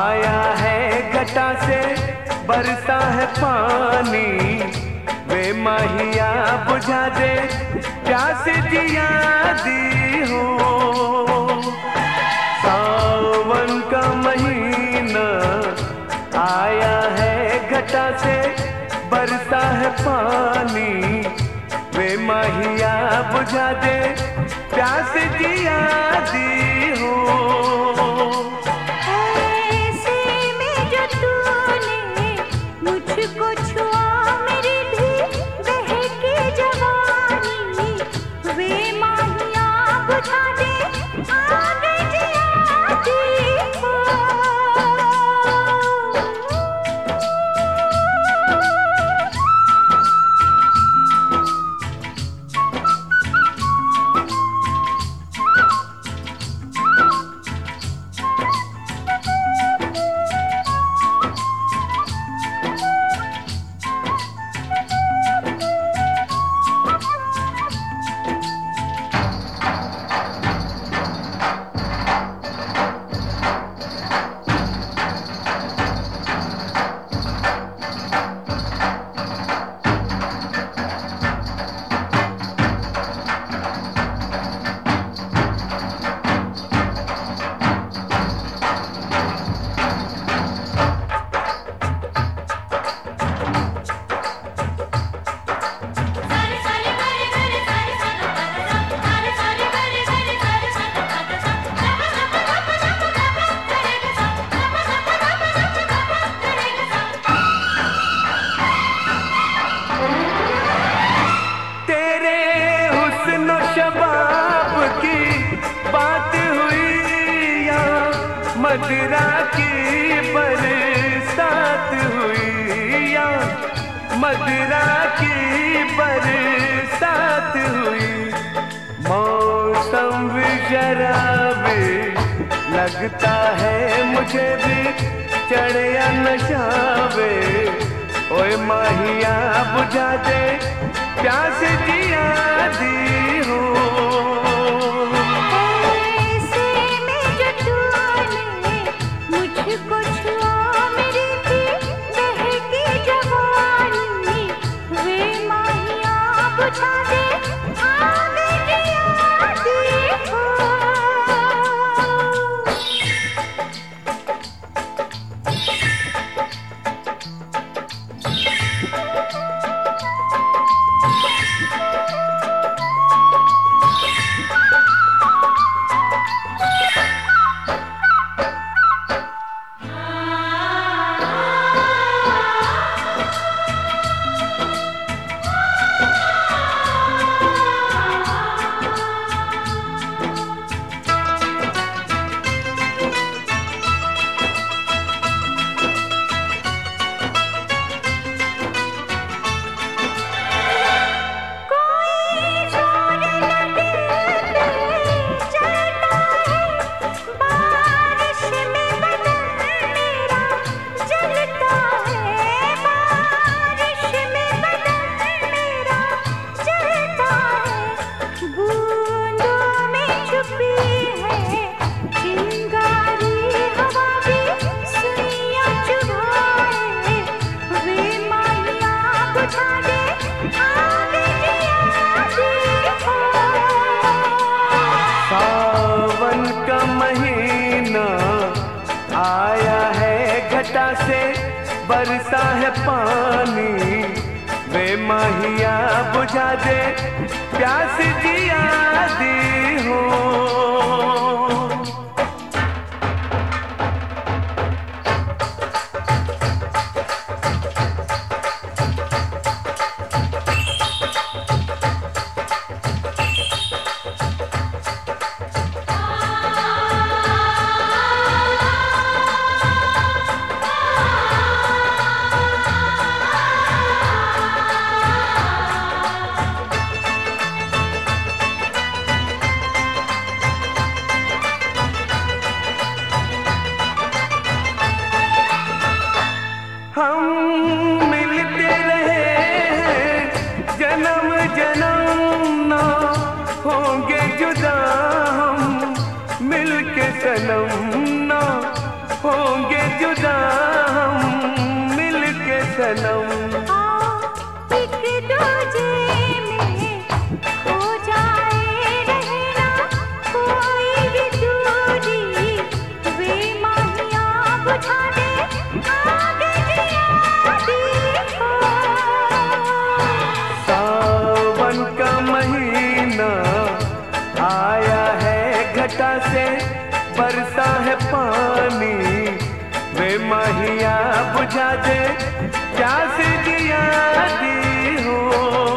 आया है घटा से बरसा है पानी, वे माहिया बुझा दे प्यास जिया दी हो। सावन का महीना आया है घटा से बरसा है पानी, वे माहिया बुझा दे प्यास जिया दी हो। मुझको छुआ मेरी भी बहकी जवानी, वे माहिया बुझा दे आग जियाती हो। शबाब की बात हुई या मदिरा की बरसात हुई, या मदिरा की बरसात हुई। मौसम भी शराबी लगता है मुझे भी, चढ़े या नशावे ओए माहिया बुझा दे प्यास जिया दी हो। ऐसे में जो तूने मुझको छुआ मेरी भी बहकी जवानी, वे माहिया बुझा दे आग जिया दी हो। सावन का महीना आया है घटा से बरसा है पानी, वे माहिया बुझा दे प्यास जिया दी हो। जुदा हम मिल के सनम। एक दूजे में खो जाए रहना कोई भी दूरी, वे माहियाँ बुझा दे आगे जिया देखो। सावन का महीना आया है घटा से बरसा है पानी, वे माहिया बुझा दे प्यास जिया दी हो।